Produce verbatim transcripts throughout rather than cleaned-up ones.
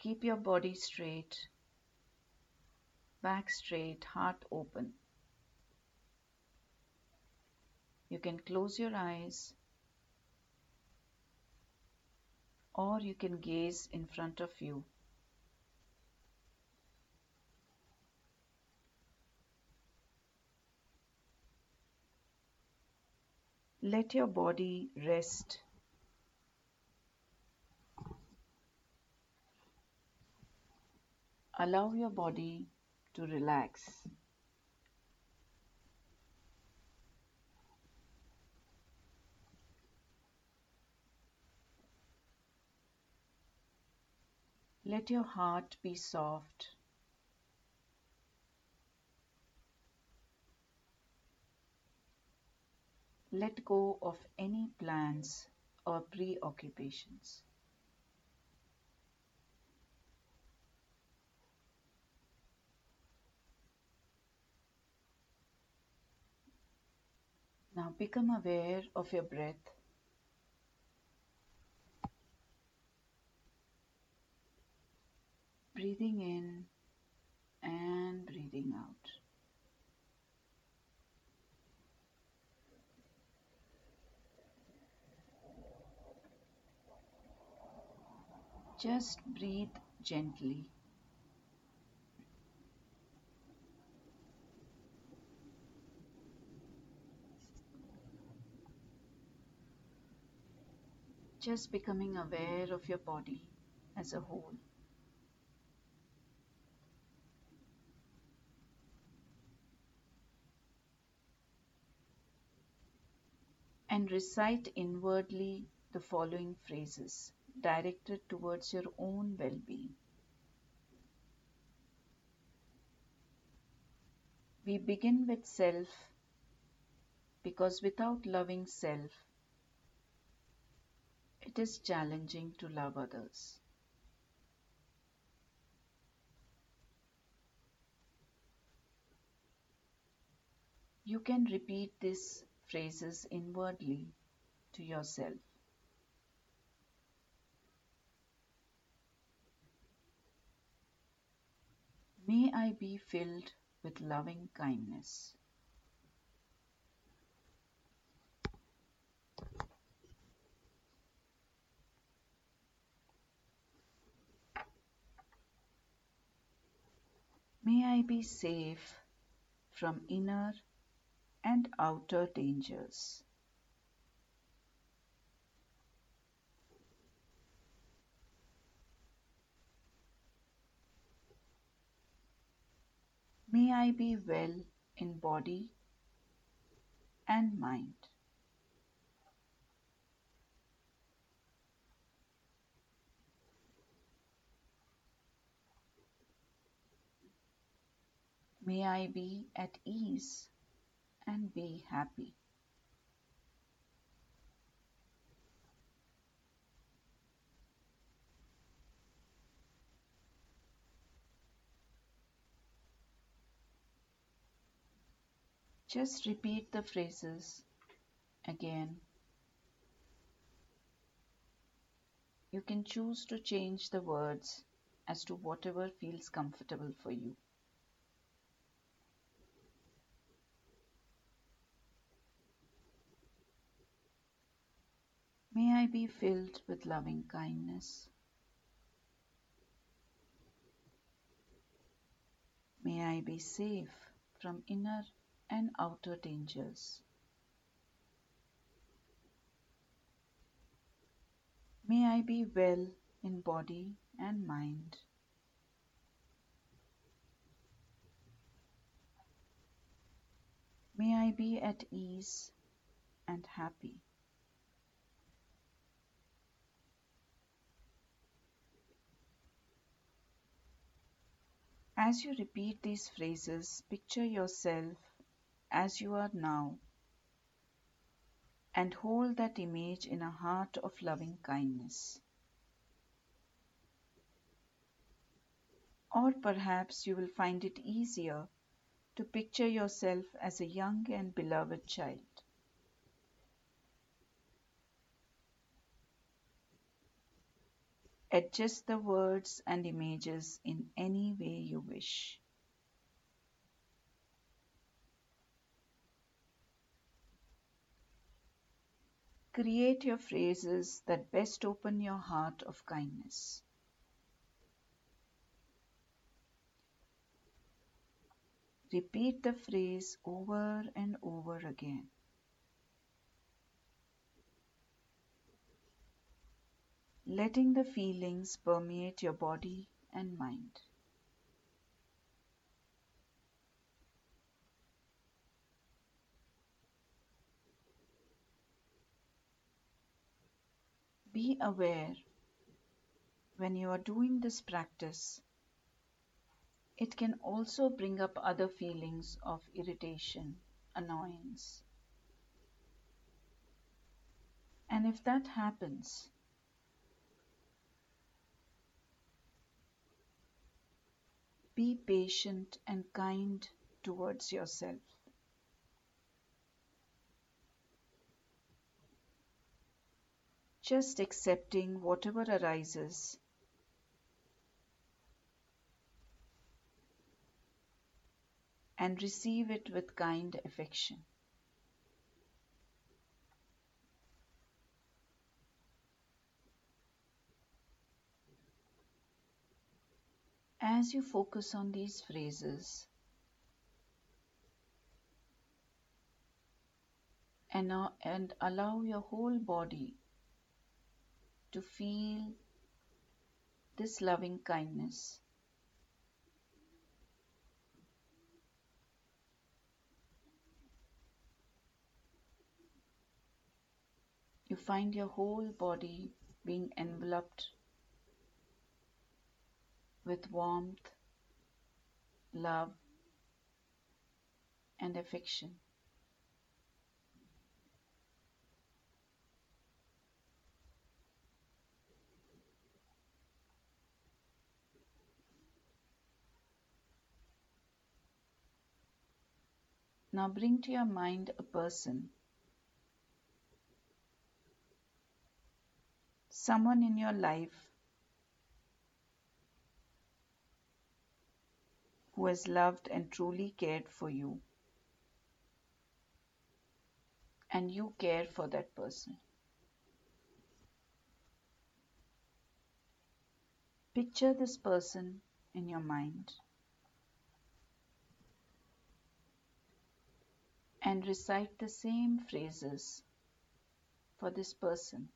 Keep your body straight, back straight, heart open. You can close your eyes or you can gaze in front of you. Let your body rest. Allow your body to relax. Let your heart be soft. Let go of any plans or preoccupations. Now become aware of your breath. Breathing in and breathing out. Just breathe gently. Just becoming aware of your body as a whole. And recite inwardly the following phrases directed towards your own well being. We begin with self because without loving self, it is challenging to love others. You can repeat these phrases inwardly to yourself. May I be filled with loving kindness. May I be safe from inner and outer dangers. May I be well in body and mind. May I be at ease and be happy. Just repeat the phrases again. You can choose to change the words as to whatever feels comfortable for you. May I be filled with loving kindness. May I be safe from inner and outer dangers. May I be well in body and mind. May I be at ease and happy. As you repeat these phrases, picture yourself as you are now and hold that image in a heart of loving kindness. Or perhaps you will find it easier to picture yourself as a young and beloved child. Adjust the words and images in any way you wish. Create your phrases that best open your heart of kindness. Repeat the phrase over and over again. Letting the feelings permeate your body and mind. Be aware when you are doing this practice, it can also bring up other feelings of irritation, annoyance. And if that happens, be patient and kind towards yourself. Just accepting whatever arises and receive it with kind affection. As you focus on these phrases and, uh, and allow your whole body to feel this loving kindness, you find your whole body being enveloped with warmth, love, and affection. Now bring to your mind a person, someone in your life who has loved and truly cared for you, and you care for that person. Picture this person in your mind and recite the same phrases for this person.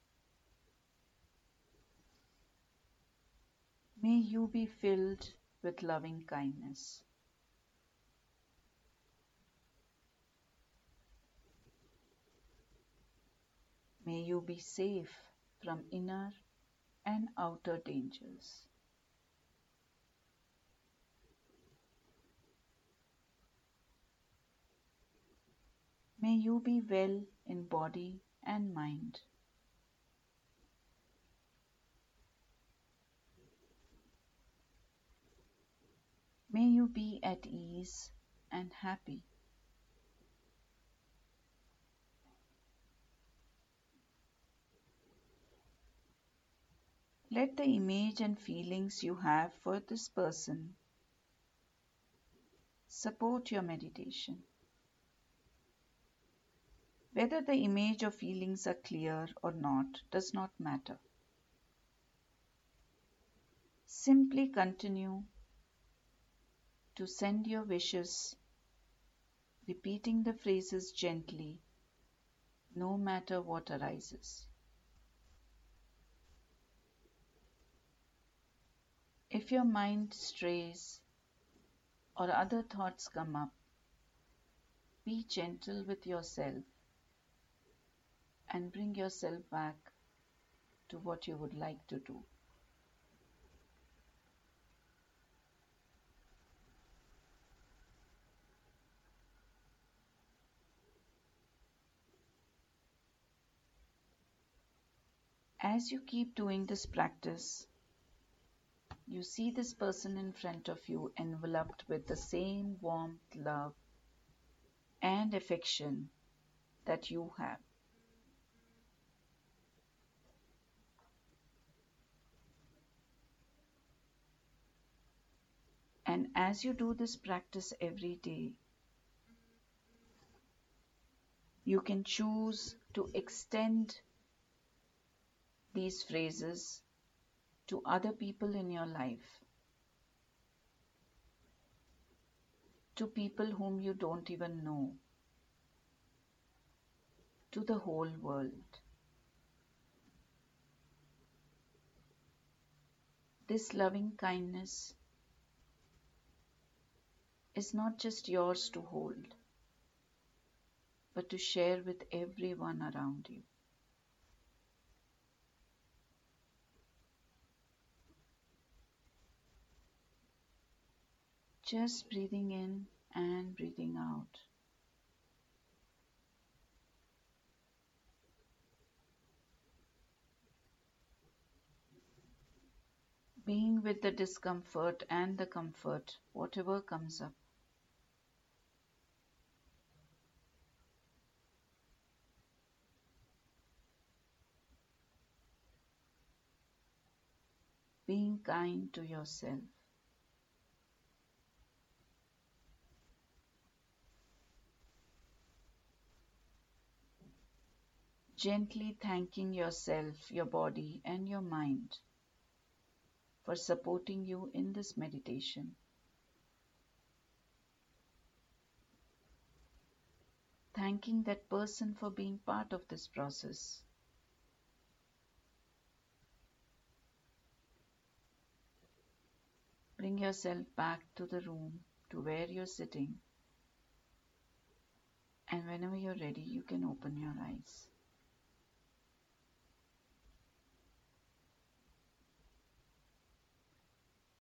May you be filled with loving kindness. May you be safe from inner and outer dangers. May you be well in body and mind. May you be at ease and happy. Let the image and feelings you have for this person support your meditation. Whether the image or feelings are clear or not does not matter. Simply continue to send your wishes, repeating the phrases gently, no matter what arises. If your mind strays or other thoughts come up, be gentle with yourself and bring yourself back to what you would like to do. As you keep doing this practice, you see this person in front of you enveloped with the same warmth, love, and affection that you have. And as you do this practice every day, you can choose to extend these phrases to other people in your life, to people whom you don't even know, to the whole world. This loving kindness is not just yours to hold, but to share with everyone around you. Just breathing in and breathing out. Being with the discomfort and the comfort, whatever comes up. Being kind to yourself. Gently thanking yourself, your body, and your mind for supporting you in this meditation. Thanking that person for being part of this process. Bring yourself back to the room, to where you're sitting, and whenever you're ready, you can open your eyes.